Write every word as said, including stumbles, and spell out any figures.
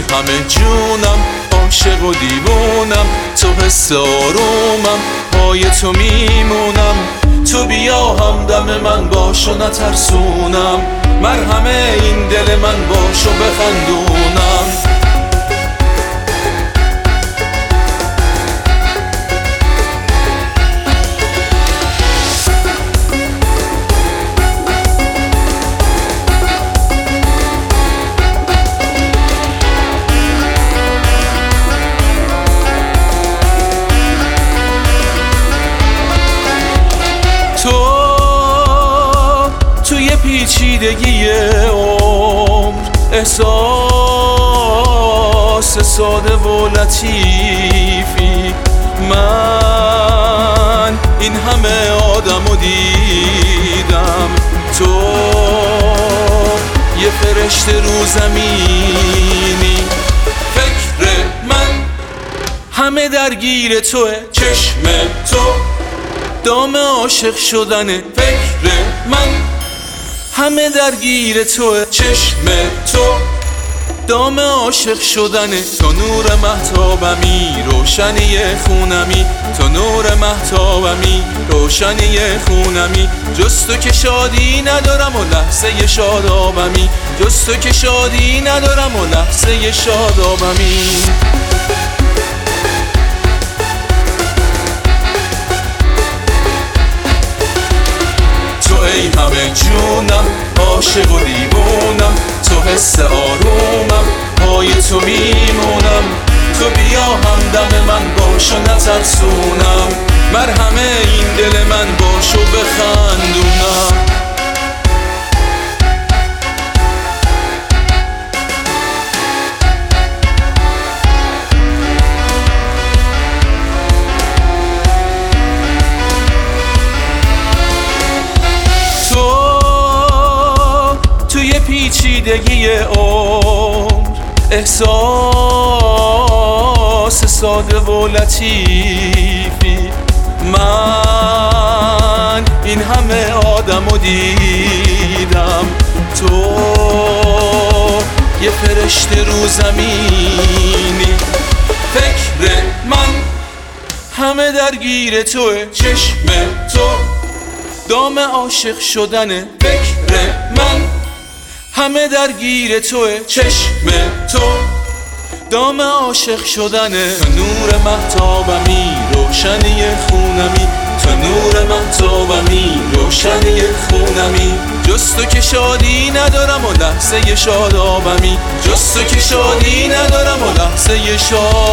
همه جونم عاشق و دیوونم، تو حس آرومم پای تو میمونم. تو بیا همدم من باش و نترسونم، مرهم این دل من باش و بخندونم. پیچیدگی عمر احساس ساده و لطیفی، من این همه آدمو دیدم، تو یه فرشته رو زمینی. فکر من همه درگیر توه، چشم تو دام عاشق شدنه. فکر من همه درگیر توه، چشم تو دام عاشق شدنه. تو نور مهتابمی روشنی خونمی، تو نور مهتابمی روشنی خونمی. جز تو که شادی ندارم و لحظه شادابمی، جز تو که شادی ندارم و لحظه شادابمی. ای همه جونم عاشق و دیوونم، تو حس آرومم پای تو میمونم. تو بیا همدم من باش و نترسونم، مرهم این دل من باش و بخندونم. پیچیدگی عمر احساس ساده و لطیفی، من این همه آدمو دیدم، تو یه فرشته رو زمینی. فکر من همه درگیر توه، چشم تو دام عاشق شدنه. فکر من همه درگیر توه، چشم تو دام عاشق شدنه. تو نور مهتابمی روشنی خونمی، تو نور مهتابمی روشنی خونمی. جز تو که شادی ندارم و لحظه شادابمی، جز تو که شادی ندارم و لحظه شادابمی.